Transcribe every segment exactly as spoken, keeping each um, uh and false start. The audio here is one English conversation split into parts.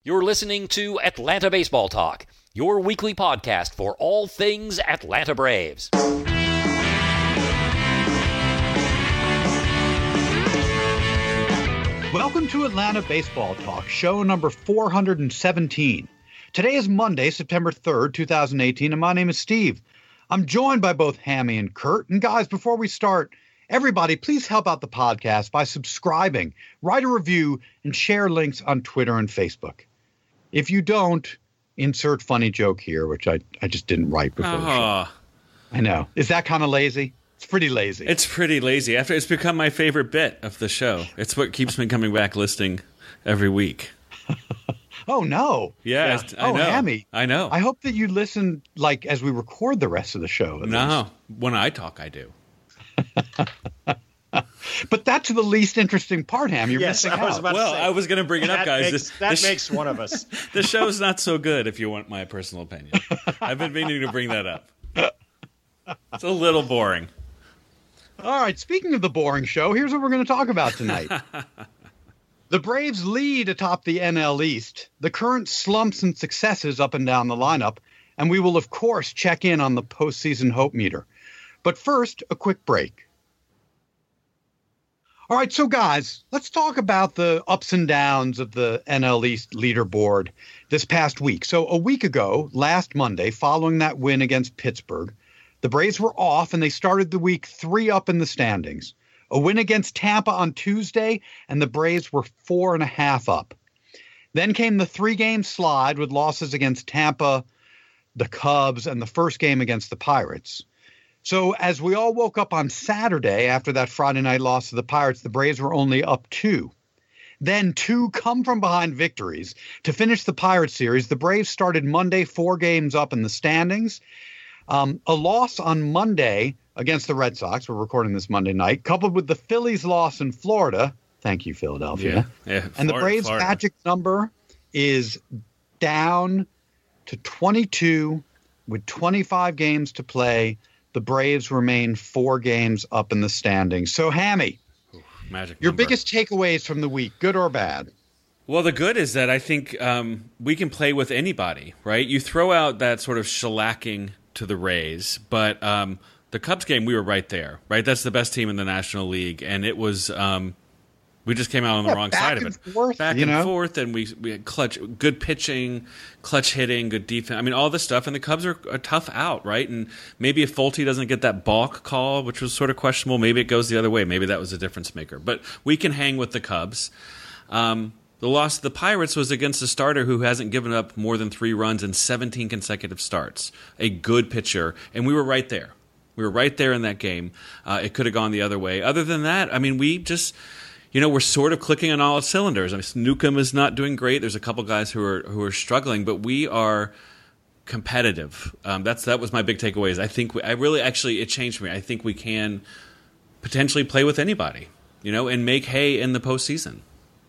You're listening to Atlanta Baseball Talk, your weekly podcast for all things Atlanta Braves. Welcome to Atlanta Baseball Talk, show number four hundred seventeen. Today is Monday, September third, two thousand eighteen, and my name is Steve. I'm joined by both Hammy and Kurt. And guys, before we start, everybody, please help out the podcast by subscribing, write a review, and share links on Twitter and Facebook. If you don't, insert funny joke here, which I, I just didn't write before the show. I know. Is that kind of lazy? It's pretty lazy. It's pretty lazy. After it's become my favorite bit of the show. It's what keeps me coming back listening every week. Oh, no. Yeah, yeah. I oh, know. Hammy. I know. I hope that you listen, like, as we record the rest of the show. No, least. When I talk, I do. But that's the least interesting part, Ham. You're yes, missing I was out. about well, to say, I was going to bring it up, that guys. Makes, this, that this, makes one of us. The show's not so good, if you want my personal opinion. I've been meaning to bring that up. It's a little boring. All right, speaking of the boring show, here's what we're going to talk about tonight. The Braves lead atop the N L East, the current slumps and successes up and down the lineup, and we will, of course, check in on the postseason hope meter. But first, a quick break. All right, so guys, let's talk about the ups and downs of the N L East leaderboard this past week. So a week ago, last Monday, following that win against Pittsburgh, the Braves were off and they started the week three up in the standings. A win against Tampa on Tuesday, and the Braves were four and a half up. Then came the three-game slide with losses against Tampa, the Cubs, and the first game against the Pirates. So as we all woke up on Saturday after that Friday night loss to the Pirates, the Braves were only up two. Then two come-from-behind victories. To finish the Pirates series, the Braves started Monday four games up in the standings. Um, a loss on Monday against the Red Sox, we're recording this Monday night, coupled with the Phillies' loss in Florida. Thank you, Philadelphia. Yeah, yeah, and Florida, the Braves' Florida. magic number is down to twenty-two with twenty-five games to play. The Braves remain four games up in the standings. So, Hammy, Ooh, magic your number. biggest takeaways from the week, good or bad? Well, the good is that I think um, we can play with anybody, right? You throw out that sort of shellacking to the Rays, but um, the Cubs game, we were right there, right? That's the best team in the National League, and it was um, we just came out on the Yeah, wrong back side of and it. forth, back you and know? forth, and we we had clutch, good pitching, clutch hitting, good defense. I mean, all this stuff, and the Cubs are a tough out, right? And maybe if Folty doesn't get that balk call, which was sort of questionable, maybe it goes the other way. Maybe that was a difference maker. But we can hang with the Cubs. Um, The loss to the Pirates was against a starter who hasn't given up more than three runs in seventeen consecutive starts. A good pitcher, and we were right there. We were right there in that game. Uh, it could have gone the other way. Other than that, I mean, we just, you know, we're sort of clicking on all cylinders. I mean, Newcomb is not doing great. There's a couple guys who are who are struggling, but we are competitive. Um, that's that was my big takeaway. Is I think we, I really actually it changed me. I think we can potentially play with anybody, you know, and make hay in the postseason.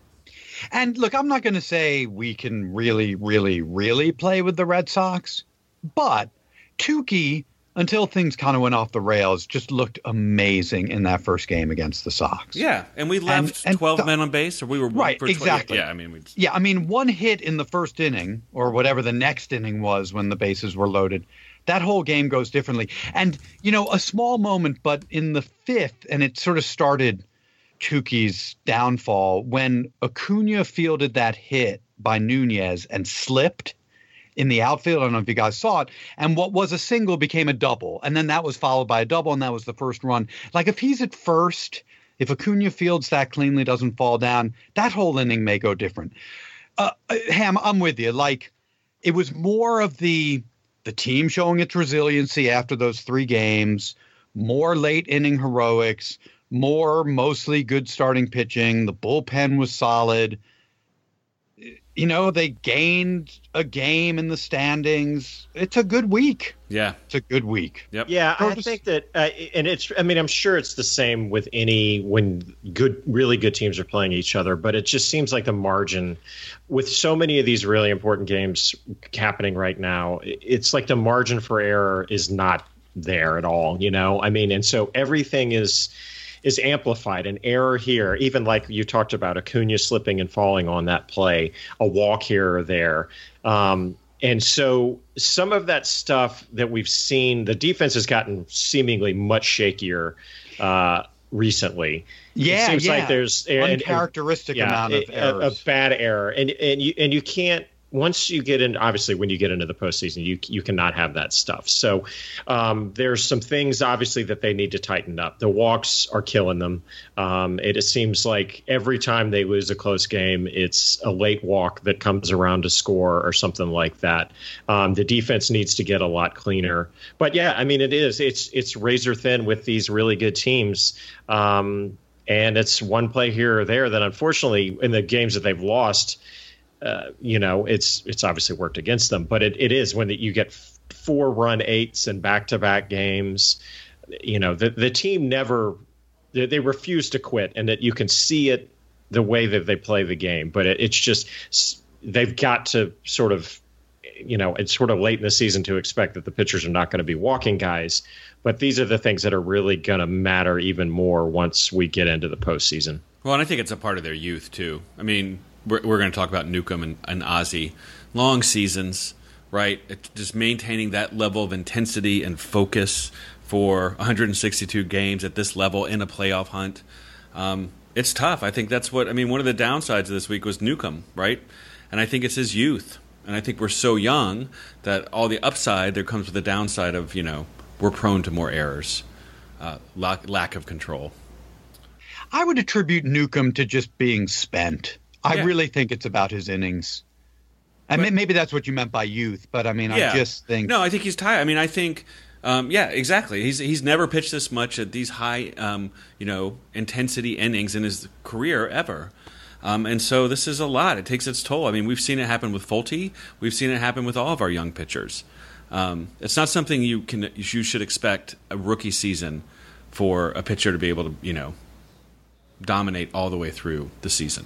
And look, I'm not going to say we can really, really, really play with the Red Sox, but Tukey, until things kind of went off the rails, just looked amazing in that first game against the Sox. Yeah, and we left And- and twelve th- men on base, or we were Right, for twenty. exactly. Yeah, I mean, we Yeah, I mean, one hit in the first inning, or whatever the next inning was when the bases were loaded, that whole game goes differently. And, you know, a small moment, but in the fifth, and it sort of started Tukey's downfall when Acuna fielded that hit by Nunez and slipped in the outfield. I don't know if you guys saw it. And what was a single became a double. And then that was followed by a double, and that was the first run. Like, if he's at first, if Acuna fields that cleanly, doesn't fall down, that whole inning may go different. Uh, Ham, I'm with you. Like, it was more of the the team showing its resiliency after those three games, more late inning heroics, more mostly good starting pitching. The bullpen was solid. You know, they gained a game in the standings. It's a good week. yeah, It's a good week. yep, Yeah, I Curtis? think that, uh, and it's. I mean, I'm sure it's the same with any when good, really good teams are playing each other. But it just seems like the margin, with so many of these really important games happening right now, it's like the margin for error is not there at all. You know, I mean, and so everything is. is amplified. An error here, even like you talked about Acuna slipping and falling on that play, a walk here or there. Um, and so some of that stuff that we've seen, the defense has gotten seemingly much shakier uh, recently. Yeah, it seems yeah. like there's uncharacteristic and, amount of a, errors. a bad error, and and you and you can't. Once you get in, obviously, when you get into the postseason, you you cannot have that stuff. So um, there's some things, obviously, that they need to tighten up. The walks are killing them. Um, it, it seems like every time they lose a close game, it's a late walk that comes around to score or something like that. Um, the defense needs to get a lot cleaner. But yeah, I mean, it is. It's it's razor thin with these really good teams. Um, and it's one play here or there that, unfortunately, in the games that they've lost, Uh, you know, it's it's obviously worked against them, but it, it is when you get four run eights and back to back games. You know, the the team never they, they refuse to quit, and that you can see it the way that they play the game. But it, it's just they've got to sort of, you know, it's sort of late in the season to expect that the pitchers are not going to be walking guys. But these are the things that are really going to matter even more once we get into the postseason. Well, and I think it's a part of their youth too. I mean, We're, we're going to talk about Newcomb and, and Ozzie. Long seasons, right? It, just maintaining that level of intensity and focus for one hundred sixty-two games at this level in a playoff hunt. Um, it's tough. I think that's what, I mean, one of the downsides of this week was Newcomb, right? And I think it's his youth. And I think we're so young that all the upside, there comes with the downside of, you know, we're prone to more errors, uh, lack, lack of control. I would attribute Newcomb to just being spent. I Yeah. really think it's about his innings. And But- maybe that's what you meant by youth, but I mean, Yeah. I just think. No, I think he's tired. I mean, I think, um, yeah, exactly. He's he's never pitched this much at these high, um, you know, intensity innings in his career ever. Um, and so this is a lot. It takes its toll. I mean, we've seen it happen with Fulte. We've seen it happen with all of our young pitchers. Um, it's not something you can you should expect a rookie season for a pitcher to be able to, you know, dominate all the way through the season.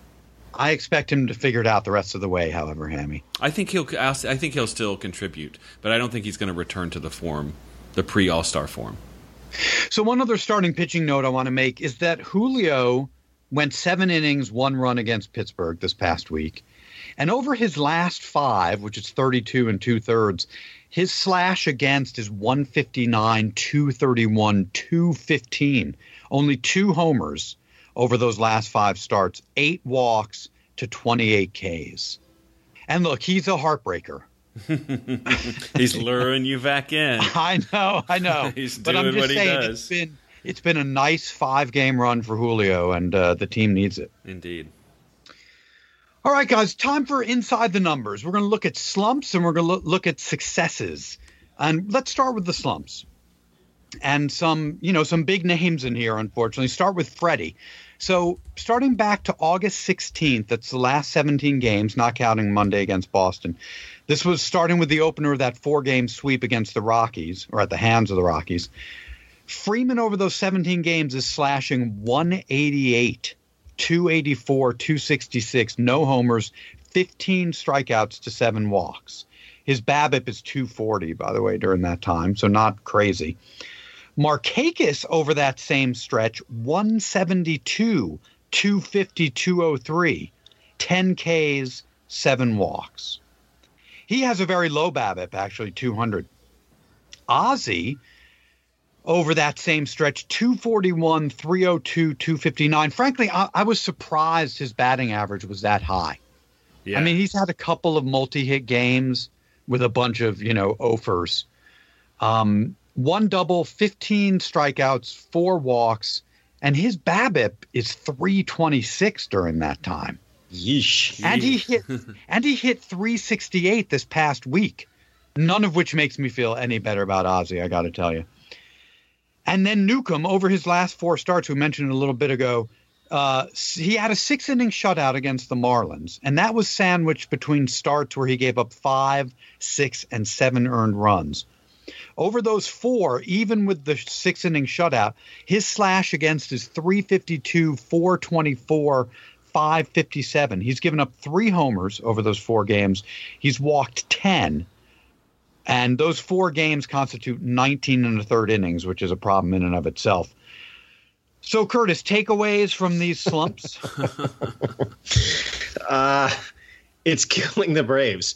I expect him to figure it out the rest of the way, however, Hammy. I think he'll. I think he'll still contribute, but I don't think he's going to return to the form, the pre-All-Star form. So one other starting pitching note I want to make is that Julio went seven innings, one run against Pittsburgh this past week. And over his last five, which is thirty-two and two-thirds, his slash against is one fifty-nine, two thirty-one, two fifteen. Only two homers over those last five starts, eight walks to twenty-eight Ks. And look, he's a heartbreaker. He's luring you back in. I know, I know. He's but I'm doing just what he saying, does. It's been it's been a nice five-game run for Julio, and uh, the team needs it. Indeed. All right, guys, time for Inside the Numbers. We're going to look at slumps and we're going to look, look at successes. And let's start with the slumps. And some, you know, some big names in here, unfortunately. Start with Freddie. So starting back to August sixteenth, that's the last seventeen games, not counting Monday against Boston. This was starting with the opener of that four-game sweep against the Rockies, or at the hands of the Rockies. Freeman over those seventeen games is slashing one eighty-eight, two eighty-four, two sixty-six, no homers, fifteen strikeouts to seven walks. His BABIP is two forty, by the way, during that time, so not crazy. Markakis over that same stretch, one seventy-two, two fifty, two oh three, ten Ks, seven walks. He has a very low BABIP, actually, two hundred. Ozzie, over that same stretch, two forty-one, three oh two, two fifty-nine. Frankly, I, I was surprised his batting average was that high. Yeah. I mean, he's had a couple of multi-hit games with a bunch of, you know, offers. Um, one double, fifteen strikeouts, four walks, and his BABIP is three twenty-six during that time. Yeesh. And he hit and he hit three sixty-eight this past week. None of which makes me feel any better about Ozzie, I got to tell you. And then Newcomb, over his last four starts, we mentioned a little bit ago, uh, he had a six-inning shutout against the Marlins, and that was sandwiched between starts where he gave up five, six, and seven earned runs. Over those four, even with the six-inning shutout, his slash against is three fifty-two, four twenty-four, five fifty-seven. He's given up three homers over those four games. He's walked ten. And those four games constitute nineteen and a third innings, which is a problem in and of itself. So, Curtis, takeaways from these slumps? uh, it's killing the Braves.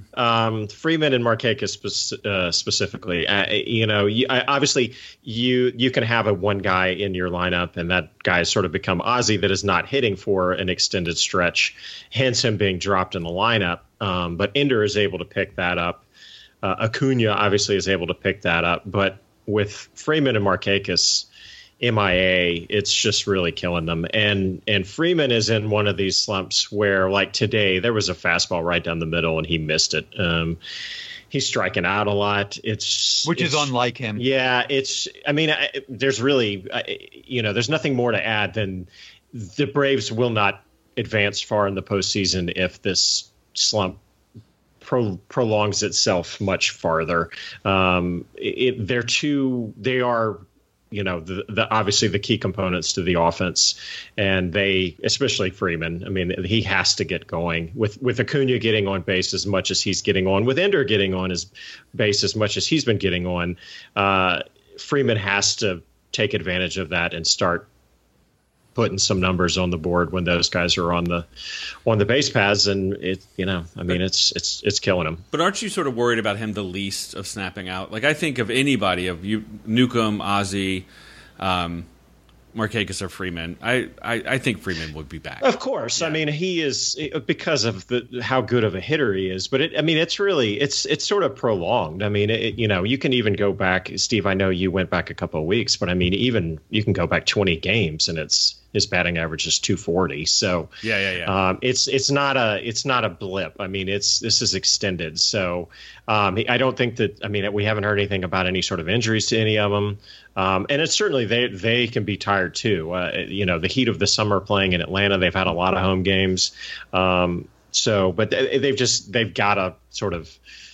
Um, Freeman and Markakis spe- uh, specifically. Uh, you know, you, I, obviously you you can have a one guy in your lineup, and that guy has sort of become Ozzie that is not hitting for an extended stretch, hence him being dropped in the lineup. Um, but Ender is able to pick that up. Uh, Acuna obviously is able to pick that up, but with Freeman and Markakis M I A, it's just really killing them. And and Freeman is in one of these slumps where, like today, there was a fastball right down the middle and he missed it. Um, he's striking out a lot. It's which it's, is unlike him. Yeah, it's. I mean, I, there's really, I, you know, there's nothing more to add than the Braves will not advance far in the postseason if this slump Pro, prolongs itself much farther. Um, it, they're too. They are. You know, the, the obviously the key components to the offense, and they, especially Freeman. I mean, he has to get going with with Acuna getting on base as much as he's getting on, with Ender getting on his base as much as he's been getting on. Uh, Freeman has to take advantage of that and start putting some numbers on the board when those guys are on the on the base paths, and it you know I mean it's it's it's killing him. But aren't you sort of worried about him the least of snapping out? Like I think of anybody of you, Newcomb, Ozzie, um, Markakis, or Freeman. I, I I think Freeman would be back. Of course, yeah. I mean he is because of the how good of a hitter he is. But it, I mean it's really it's it's sort of prolonged. I mean it, you know you can even go back, Steve. I know you went back a couple of weeks, but I mean even you can go back twenty games and it's. His batting average is two forty. So yeah, yeah, yeah. Um, it's it's not a it's not a blip. I mean, it's this is extended. So um, I don't think that. I mean, we haven't heard anything about any sort of injuries to any of them. Um, and it's certainly they they can be tired too. Uh, you know, the heat of the summer playing in Atlanta, they've had a lot of home games. Um, so, but they've just they've got to sort of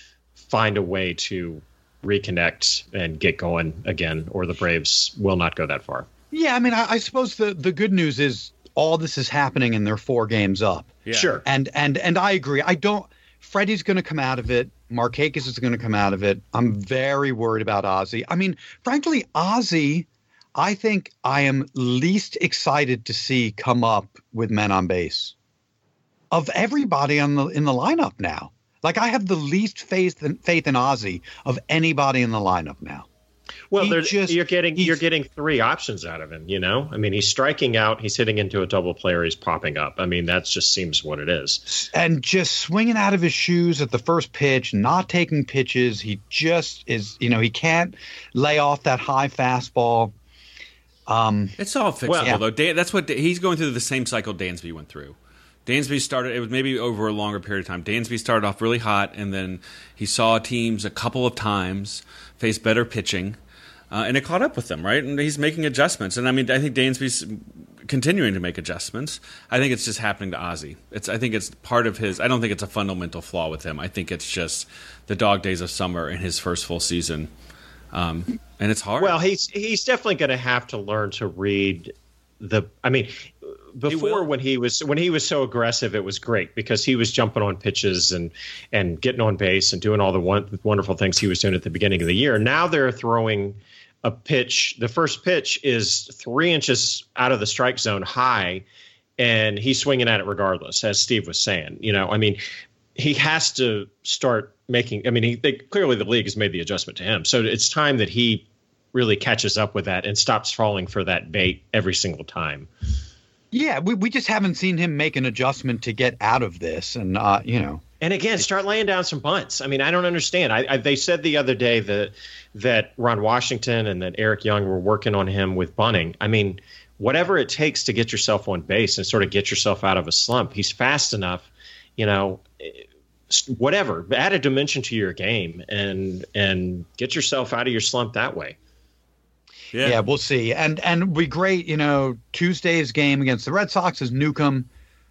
find a way to reconnect and get going again, or the Braves will not go that far. Yeah, I mean, I, I suppose the, the good news is all this is happening and they're four games up. Yeah. Sure. And and and I agree. I don't – Freddie's going to come out of it. Markakis is going to come out of it. I'm very worried about Ozzie. I mean, frankly, Ozzie, I think I am least excited to see come up with men on base of everybody on the in the lineup now. Like, I have the least faith in, faith in Ozzie of anybody in the lineup now. Well, just, you're getting you're getting three options out of him, you know? I mean, he's striking out, he's hitting into a double play, or he's popping up. I mean, that just seems what it is. And just swinging out of his shoes at the first pitch, not taking pitches. He just is, you know, he can't lay off that high fastball. Um, it's all fixable, well, yeah. though. Dan, that's what he's going through the same cycle Dansby went through. Dansby started, it was maybe over a longer period of time. Dansby started off really hot, and then he saw teams a couple of times face better pitching. Uh, and it caught up with them, right? And he's making adjustments. And I mean, I think Dansby's continuing to make adjustments. I think it's just happening to Ozzie. It's, I think it's part of his. I don't think it's a fundamental flaw with him. I think it's just the dog days of summer in his first full season, um, and it's hard. Well, he's he's definitely going to have to learn to read the. I mean, before when he was when he was so aggressive, it was great because he was jumping on pitches and and getting on base and doing all the one, wonderful things he was doing at the beginning of the year. Now they're throwing a pitch. The first pitch is three inches out of the strike zone high, and he's swinging at it regardless, as Steve was saying. You know, I mean, he has to start making. I mean, he they, clearly the league has made the adjustment to him, so it's time that he really catches up with that and stops falling for that bait every single time. Yeah, we we just haven't seen him make an adjustment to get out of this, and uh, you know. And again, start laying down some bunts. I mean, I don't understand. I, I, they said the other day that that Ron Washington and that Eric Young were working on him with bunting. I mean, whatever it takes to get yourself on base and sort of get yourself out of a slump. He's fast enough, you know. Whatever, add a dimension to your game and and get yourself out of your slump that way. Yeah, yeah we'll see. And and it'll be great, you know. Tuesday's game against the Red Sox is Newcomb.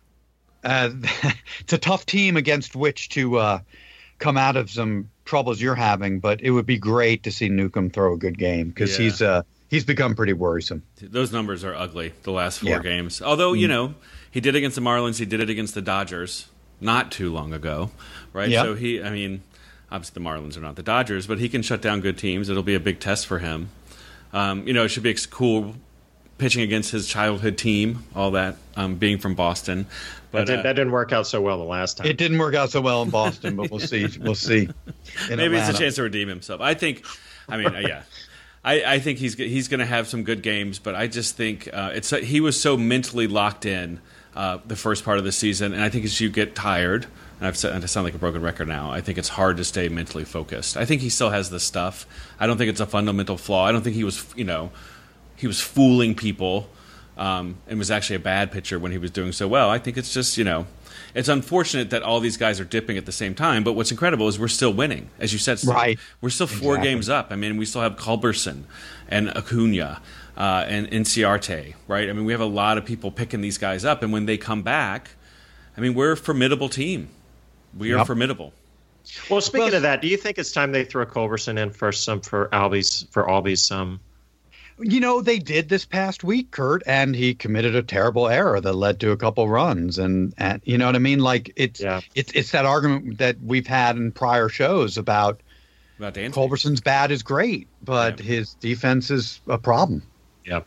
Uh, it's a tough team against which to uh, come out of some troubles you're having, but it would be great to see Newcomb throw a good game because yeah. he's uh, he's become pretty worrisome. Those numbers are ugly the last four yeah. games. Although, you know, he did it against the Marlins, he did it against the Dodgers not too long ago, right? Yeah. So he, I mean, obviously the Marlins are not the Dodgers, but he can shut down good teams. It'll be a big test for him. Um, you know, it should be a cool pitching against his childhood team, all that, um, being from Boston. But that, did, uh, that didn't work out so well the last time. It didn't work out so well in Boston, but we'll see. We'll see. In maybe Atlanta. it's a chance to redeem himself. I think. I mean, uh, yeah. I, I think he's he's going to have some good games, but I just think uh, it's he was so mentally locked in uh, the first part of the season, and I think as you get tired, and I've said, and I sound like a broken record now, I think it's hard to stay mentally focused. I think he still has the stuff. I don't think it's a fundamental flaw. I don't think he was, you know, he was fooling people um, and was actually a bad pitcher when he was doing so well. I think it's just, you know, it's unfortunate that all these guys are dipping at the same time, but what's incredible is we're still winning. As you said, Steve, right. We're still four Exactly. games up. I mean, we still have Culberson and Acuna uh, and Inciarte, right? I mean, we have a lot of people picking these guys up, and when they come back, I mean, we're a formidable team. We are Yep. formidable. Well, speaking Well, of that, do you think it's time they throw Culberson in for some for Albies for Albies some? You know, they did this past week, Kurt, and he committed a terrible error that led to a couple runs. And, and you know what I mean? Like, it's, Yeah. it's it's that argument that we've had in prior shows about About Dansby. Culberson's bat is great, but Yeah. his defense is a problem. Yep.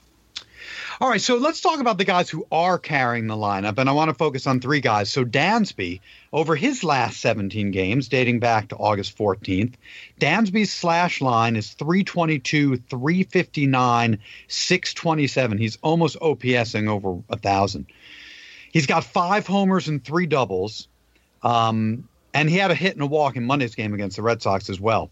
All right, so let's talk about the guys who are carrying the lineup, and I want to focus on three guys. So Dansby, over his last seventeen games, dating back to August fourteenth, Dansby's slash line is three twenty-two, three fifty-nine, six twenty-seven. He's almost OPSing over one thousand. He's got five homers and three doubles, um, and he had a hit and a walk in Monday's game against the Red Sox as well.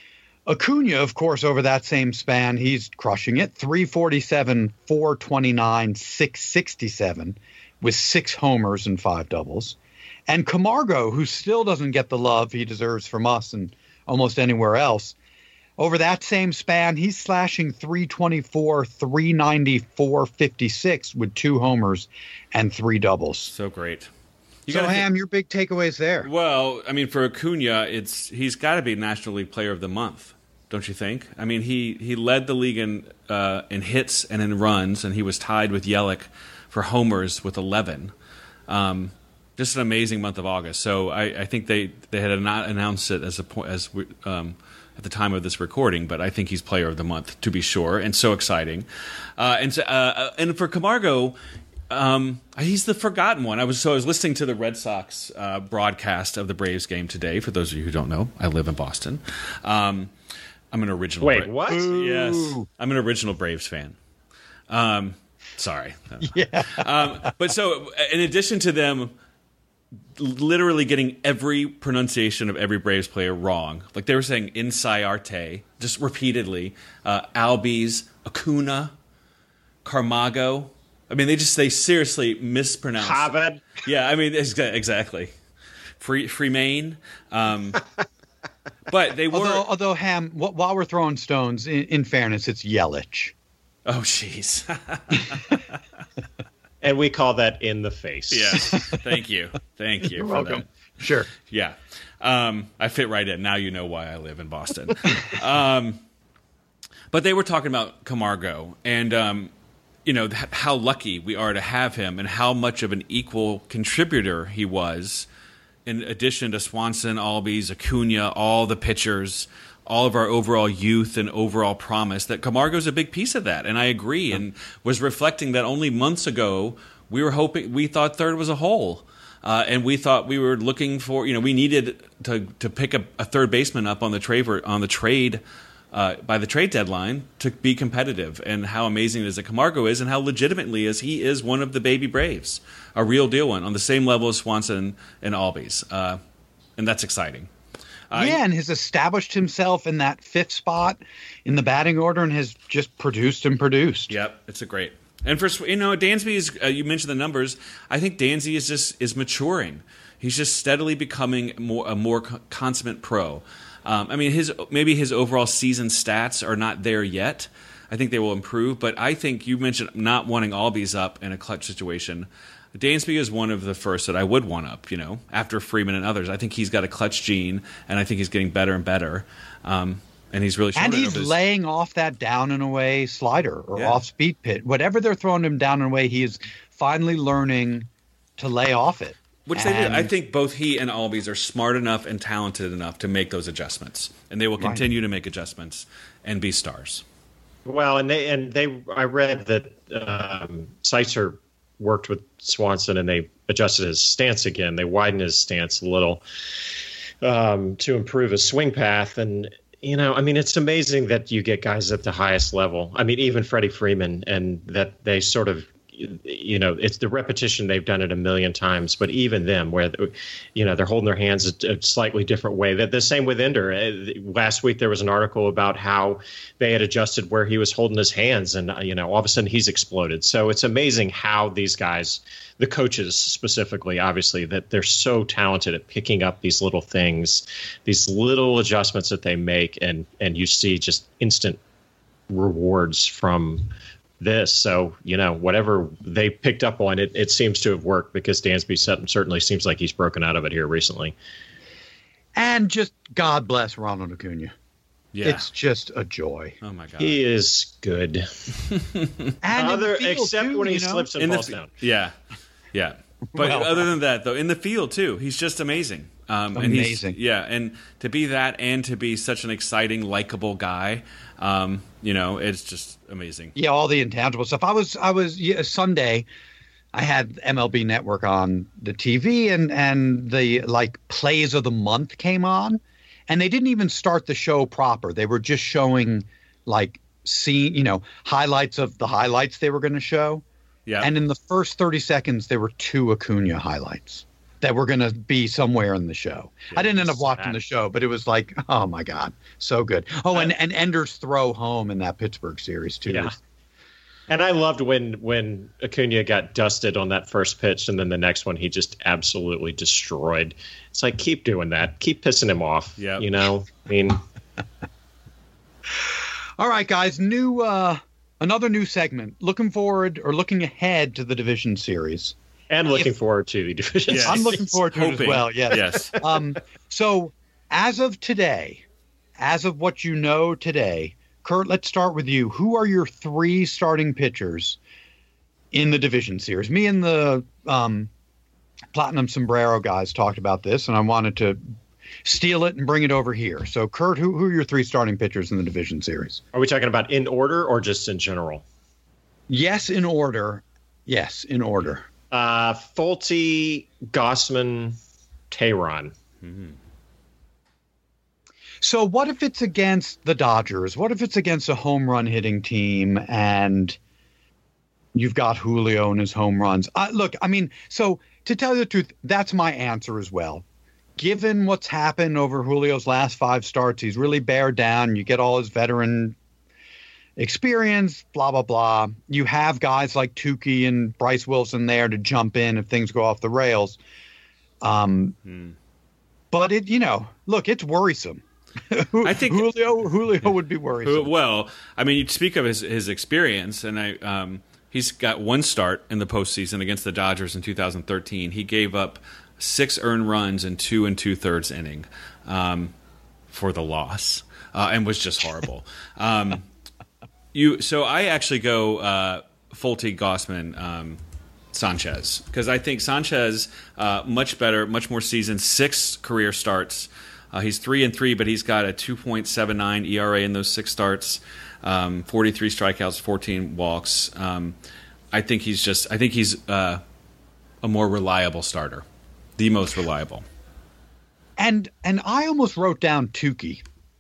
Acuna, of course, over that same span, he's crushing it. three forty-seven, four twenty-nine, six sixty-seven with six homers and five doubles. And Camargo, who still doesn't get the love he deserves from us and almost anywhere else, over that same span, he's slashing three twenty-four, three ninety, four fifty-six with two homers and three doubles. So great. You so, gotta Ham, your big takeaways there. Well, I mean, for Acuna, it's he's got to be National League Player of the Month, don't you think? I mean, he, he led the league in uh, in hits and in runs, and he was tied with Yelich for homers with eleven. Um, just an amazing month of August. So I, I think they, they had not announced it as a point as we, um, at the time of this recording, but I think he's Player of the Month to be sure, and so exciting. Uh, and so, uh, and for Camargo. Um, he's the forgotten one. I was so I was listening to the Red Sox uh, broadcast of the Braves game today. For those of you who don't know, I live in Boston. Um, I'm an original. Wait, Bra- what? Yes, I'm an original Braves fan. Um, sorry. Yeah. Um, but so, in addition to them, literally getting every pronunciation of every Braves player wrong, like they were saying Inciarte just repeatedly, uh, Albies, Acuna, Camargo. I mean, they just they seriously mispronounce. Harvard. Yeah, I mean, exa- exactly. Free Freemain. Um, but they were. Although, although Ham, wh- while we're throwing stones, in, in fairness, it's Yelich. Oh, jeez. And we call that in the face. Yes. Thank you. Thank you. You're for welcome. that. Sure. Yeah. Um, I fit right in. Now you know why I live in Boston. um, but they were talking about Camargo and. Um, you know, th- how lucky we are to have him and how much of an equal contributor he was in addition to Swanson, Albies, Acuna, all the pitchers, all of our overall youth and overall promise, that Camargo's a big piece of that. And I agree and was reflecting that only months ago we were hoping, we thought third was a hole. Uh, and we thought we were looking for, you know, we needed to to pick a, a third baseman up on the trade, on the trade Uh, by the trade deadline to be competitive, and how amazing it is that Camargo is, and how legitimately is he is one of the baby Braves, a real deal one, on the same level as Swanson and Albies, uh, and that's exciting. Uh, Yeah, and has established himself in that fifth spot in the batting order and has just produced and produced. Yep, it's a great. And for you know, Dansby is. Uh, you mentioned the numbers. I think Dansby is just is maturing. He's just steadily becoming more a more consummate pro. Um, I mean, his maybe his overall season stats are not there yet. I think they will improve, but I think you mentioned not wanting Albies up in a clutch situation. Dansby is one of the first that I would want up, you know, after Freeman and others. I think he's got a clutch gene, and I think he's getting better and better. Um, and he's really And he's his- laying off that down and away slider or Yeah. off speed pit. Whatever they're throwing him down and away, he is finally learning to lay off it. Which they did. And- I think both he and Albies are smart enough and talented enough to make those adjustments. And they will Right. continue to make adjustments and be stars. Well, and they and they I read that um, Seitzer worked with Swanson and they adjusted his stance again. They widened his stance a little um, to improve his swing path. And, you know, I mean, it's amazing that you get guys at the highest level. I mean, even Freddie Freeman, and that they sort of, you know, it's the repetition. They've done it a million times, but even them, where, you know, they're holding their hands a, a slightly different way. That the same with Ender. Last week there was an article about how they had adjusted where he was holding his hands, and you know, all of a sudden he's exploded. So it's amazing how these guys, the coaches specifically, obviously, that they're so talented at picking up these little things, these little adjustments that they make, and and you see just instant rewards from this. So, you know, whatever they picked up on, it, it seems to have worked, because Dansby certainly seems like he's broken out of it here recently. And just God bless Ronald Acuna. Yeah. It's just a joy. Oh my God. He is good. And Other, in the field, except too, when he you know? slips and in falls the, down. Yeah. Yeah. But Well, other than that, though, in the field, too, he's just amazing. Um, and he's, Amazing. yeah, and to be that and to be such an exciting, likable guy, um, you know, it's just amazing. Yeah, all the intangible stuff. I was, I was yeah, Sunday, I had M L B Network on the T V, and and the like plays of the month came on, and they didn't even start the show proper. They were just showing like scene, you know, highlights of the highlights they were going to show. Yeah. And in the first thirty seconds, there were two Acuna highlights that were going to be somewhere in the show. I didn't end up watching the show, but it was like, oh my God, so good. Oh, and, and Ender's throw home in that Pittsburgh series too. Yeah. And I loved when when Acuna got dusted on that first pitch, and then the next one he just absolutely destroyed. It's like, keep doing that. Keep pissing him off. Yep. You know, I mean. All right, guys, new uh, another new segment. Looking forward or looking ahead to the division series. And looking If- forward to the division. Yes. I'm looking forward to it as Hoping. well. Yes. Yes. Um, so as of today, as of what you know today, Kurt, let's start with you. Who are your three starting pitchers in the division series? Me and the um, Platinum Sombrero guys talked about this, and I wanted to steal it and bring it over here. So, Kurt, who, who are your three starting pitchers in the division series? Are we talking about in order or just in general? Yes, in order. Yes, in order. Uh, Folty, Gossman, Tehran. So what if it's against the Dodgers? What if it's against a home run hitting team and you've got Julio and his home runs? Uh, look, I mean, so to tell you the truth, that's my answer as well. Given what's happened over Julio's last five starts, he's really bared down. You get all his veteran experience, blah, blah, blah. You have guys like Tukey and Bryce Wilson there to jump in if things go off the rails. Um, Hmm. But, it, you know, look, it's worrisome. I think- Julio Julio would be worrisome. Well, I mean, you speak of his, his experience, and I um, he's got one start in the postseason against the Dodgers in two thousand thirteen. He gave up six earned runs in two and two thirds inning um, for the loss, uh, and was just horrible. um, you so I actually go uh, Folty, Gossman, um, Sanchez, because I think Sanchez uh, much better, much more seasoned, six career starts. Uh, he's three and three, but he's got a two point seven nine E R A in those six starts, um, forty-three strikeouts, fourteen walks. Um, I think he's just, I think he's uh, a more reliable starter, the most reliable. And and I almost wrote down Tukey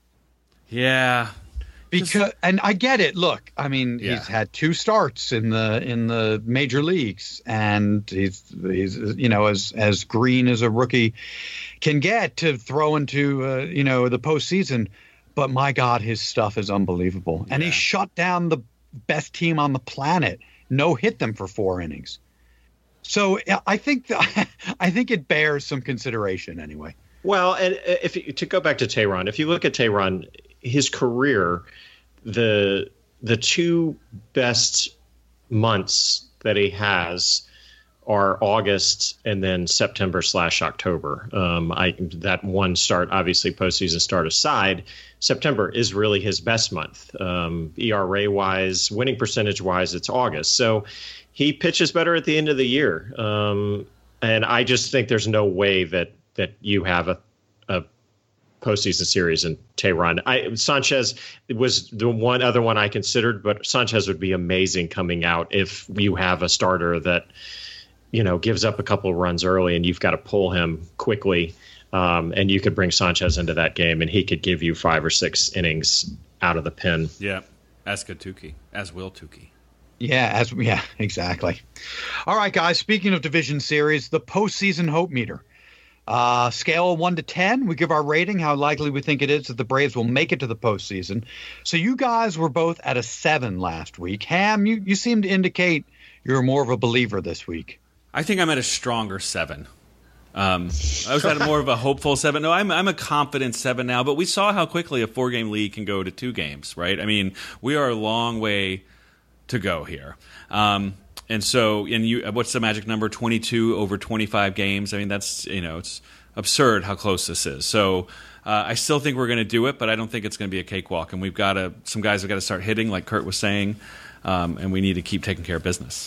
Yeah, because and I get it. Look, I mean, Yeah. he's had two starts in the in the major leagues, and he's he's you know as as green as a rookie can get to throw into uh, you know the postseason. But my God, his stuff is unbelievable, and he Yeah. shut down the best team on the planet. No hit them for four innings. So I think that, I think it bears some consideration anyway. Well, and if you, to go back to Tehran, if you look at Tehran, his career, the the two best months that he has are August and then September slash October. Um, I that one start, obviously postseason start aside, September is really his best month. Um, E R A wise, winning percentage wise, it's August. So he pitches better at the end of the year. Um, and I just think there's no way that that you have a, a postseason series in Tehran. I Sanchez was the one other one I considered, but Sanchez would be amazing coming out if you have a starter that, you know, gives up a couple of runs early and you've got to pull him quickly. Um, and you could bring Sanchez into that game and he could give you five or six innings out of the pen. Yeah, as could Tukey, as will Tukey. Yeah, as yeah, exactly. All right, guys, speaking of division series, the postseason hope meter. Uh, scale of one to ten, we give our rating, how likely we think it is that the Braves will make it to the postseason. So you guys were both at a seven last week. Ham, you, you seem to indicate you're more of a believer this week. I think I'm at a stronger seven. Um, I was at more of a hopeful seven. No, I'm I'm a confident seven now. But we saw how quickly a four-game league can go to two games, right? I mean, we are a long way to go here. Um, and so, and you, what's the magic number? twenty-two over twenty-five games. I mean, that's, you know, it's absurd how close this is. So uh, I still think we're going to do it, but I don't think it's going to be a cakewalk. And we've got to, some guys have got to start hitting, like Kurt was saying, um, and we need to keep taking care of business.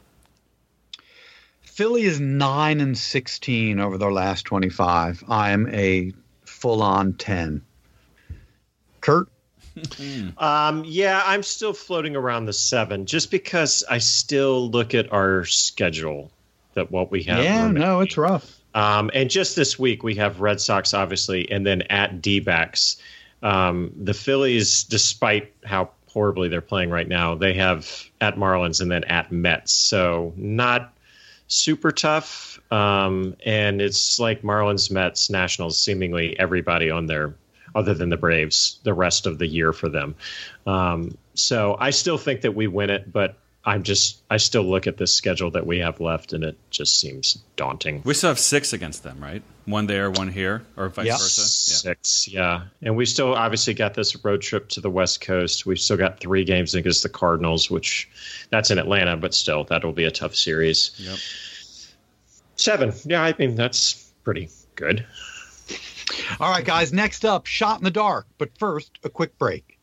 Philly is nine and sixteen over their last twenty-five. I am a full-on ten. Kurt? um, yeah, I'm still floating around the seven, just because I still look at our schedule, that what we have. Yeah, remaining. No, it's rough. Um, and just this week we have Red Sox, obviously, and then at D-backs. Um, the Phillies, despite how horribly they're playing right now, they have at Marlins and then at Mets. So not super tough. Um, and it's like Marlins, Mets, Nationals, seemingly everybody on there other than the Braves the rest of the year for them. Um, so I still think that we win it, but I'm just, I still look at this schedule that we have left and it just seems daunting. We still have six against them, right? One there, one here, or vice yep. versa? Yeah. Six, yeah. And we still obviously got this road trip to the West Coast. We've still got three games against the Cardinals, which that's in Atlanta, but still, that'll be a tough series. Yep. Seven. Yeah, I mean, that's pretty good. All right, guys, next up, Shot in the Dark. But first, a quick break.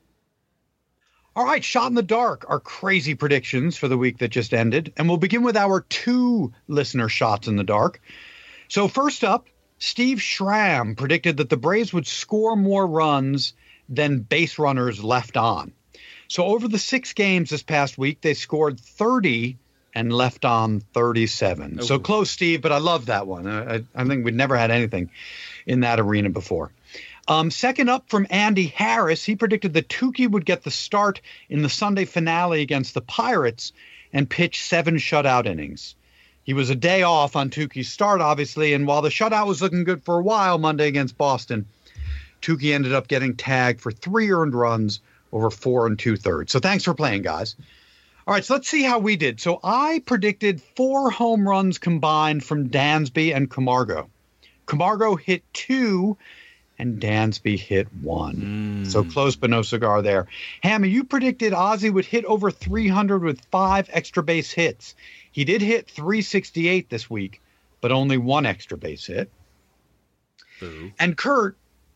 All right, Shot in the Dark, our crazy predictions for the week that just ended. And we'll begin with our two listener shots in the dark. So first up, Steve Schramm predicted that the Braves would score more runs than base runners left on. So over the six games this past week, they scored thirty and left on thirty-seven. Oh. So close, Steve, but I love that one. I, I think we'd never had anything in that arena before. Um, second up from Andy Harris, he predicted that Tukey would get the start in the Sunday finale against the Pirates and pitch seven shutout innings. He was a day off on Tukey's start, obviously, and while the shutout was looking good for a while Monday against Boston, Tukey ended up getting tagged for three earned runs over four and two-thirds. So thanks for playing, guys. All right, so let's see how we did. So I predicted four home runs combined from Dansby and Camargo. Camargo hit two, and Dansby hit one. Mm. So close but no cigar there. Hammy, you predicted Ozzie would hit over three hundred with five extra base hits. He did hit three sixty-eight this week, but only one extra base hit. Boo. And Kurt,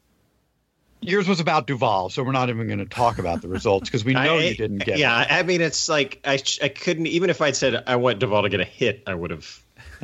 yours was about Duvall, so we're not even going to talk about the results because we know I, you didn't get yeah, it. Yeah, I mean, it's like I I couldn't, even if I'd said I want Duvall to get a hit, I would have.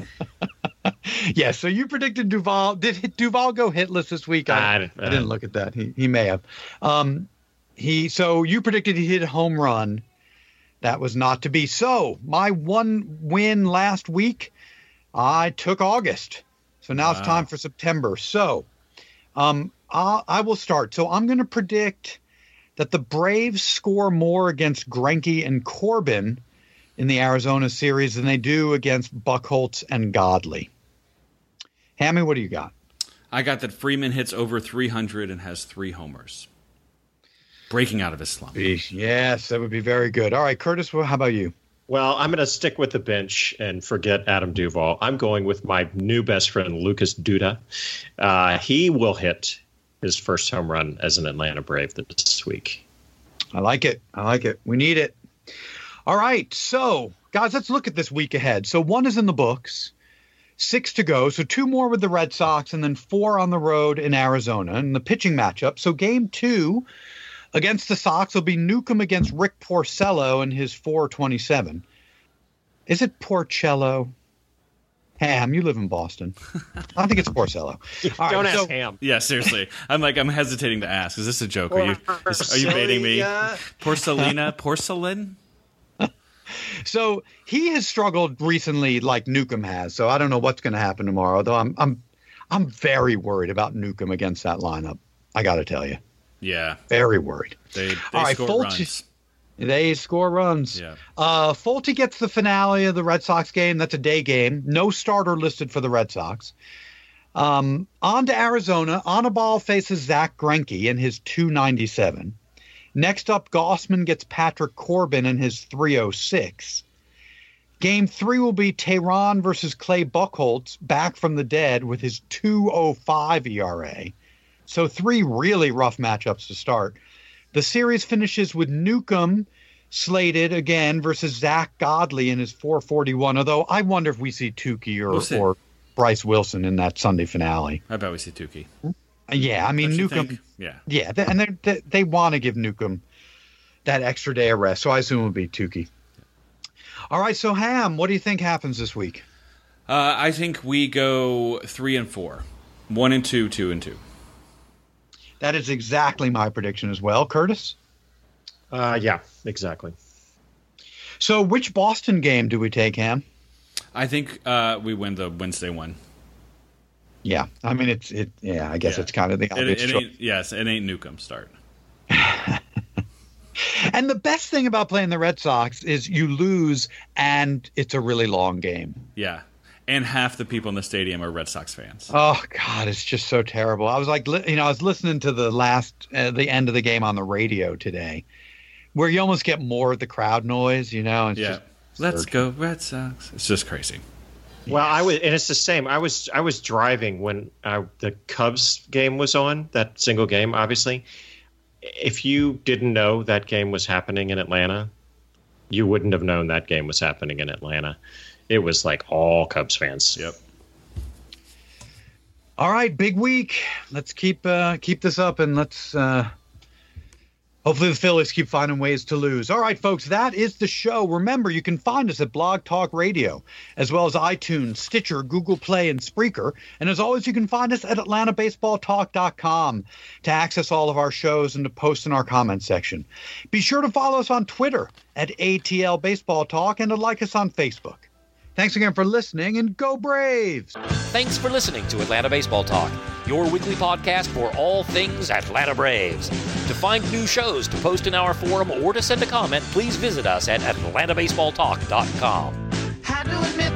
Yeah, so you predicted Duvall. Did Duvall go hitless this week? I, I, I didn't look at that. He he may have. Um, he so you predicted he hit a home run. That was not to be. So my one win last week, I took August. So now wow. It's time for September. So um, I, I will start. So I'm going to predict that the Braves score more against Greinke and Corbin in the Arizona series than they do against Buchholz and Godley. Hammy, what do you got? I got that Freeman hits over three hundred and has three homers. Breaking out of his slump. Yes, that would be very good. All right, Curtis, how about you? Well, I'm going to stick with the bench and forget Adam Duvall. I'm going with my new best friend, Lucas Duda. Uh, he will hit his first home run as an Atlanta Brave this week. I like it. I like it. We need it. All right, so, guys, let's look at this week ahead. So one is in the books, six to go. So two more with the Red Sox and then four on the road in Arizona in the pitching matchup. So game two against the Sox will be Newcomb against Rick Porcello in his four twenty-seven. Is it Porcello? Ham, you live in Boston. I think it's Porcello. All Don't right, ask so, Ham. Yeah, seriously. I'm like, I'm hesitating to ask. Is this a joke? Are you, is, are you baiting me? Porcelina? Porcelain? So he has struggled recently like Newcomb has. So I don't know what's going to happen tomorrow, though I'm I'm I'm very worried about Newcomb against that lineup. I got to tell you. Yeah. Very worried. They, they All right, score Fultz- runs. They score runs. Yeah. Uh, Fulte gets the finale of the Red Sox game. That's a day game. No starter listed for the Red Sox. Um, on to Arizona. Anibal faces Zach Greinke in his two ninety-seven. Next up, Gossman gets Patrick Corbin in his three oh six. Game three will be Tehran versus Clay Buchholz, back from the dead with his two oh five E R A. So three really rough matchups to start. The series finishes with Newcomb slated again versus Zach Godley in his four forty-one, although I wonder if we see Tukey or, We'll see. or Bryce Wilson in that Sunday finale. I bet we see Tukey. Yeah, I mean, Don't you Newcomb. think? Yeah. Yeah, they, and they they want to give Newcomb that extra day of rest, so I assume it will be Tukey. All right, so Ham, what do you think happens this week? Uh, I think we go three and four. One and two, two and two. That is exactly my prediction as well. Curtis? Uh, yeah, exactly. So which Boston game do we take, Ham? I think uh, we win the Wednesday one. Yeah, I mean, it's it. Yeah, I guess Yeah. it's kind of the It, obvious it choice. ain't, yes, it ain't Newcomb start. And the best thing about playing the Red Sox is you lose and it's a really long game. Yeah. And half the people in the stadium are Red Sox fans. Oh God, it's just so terrible. I was like, li- you know, I was listening to the last, uh, the end of the game on the radio today, where you almost get more of the crowd noise. You know, it's Yeah. just Let's absurd. go Red Sox. It's just crazy. Well, I was, and it's the same. I was, I was driving when uh, the Cubs game was on. That single game, obviously. If you didn't know that game was happening in Atlanta, you wouldn't have known that game was happening in Atlanta. It was like all Cubs fans. Yep. All right, big week. Let's keep uh, keep this up, and let's uh, hopefully the Phillies keep finding ways to lose. All right, folks, that is the show. Remember, you can find us at Blog Talk Radio, as well as iTunes, Stitcher, Google Play, and Spreaker. And as always, you can find us at Atlanta Baseball Talk dot com to access all of our shows and to post in our comment section. Be sure to follow us on Twitter at A T L Baseball Talk and to like us on Facebook. Thanks again for listening, and go Braves! Thanks for listening to Atlanta Baseball Talk, your weekly podcast for all things Atlanta Braves. To find new shows, to post in our forum, or to send a comment, please visit us at Atlanta Baseball Talk dot com. Had to admit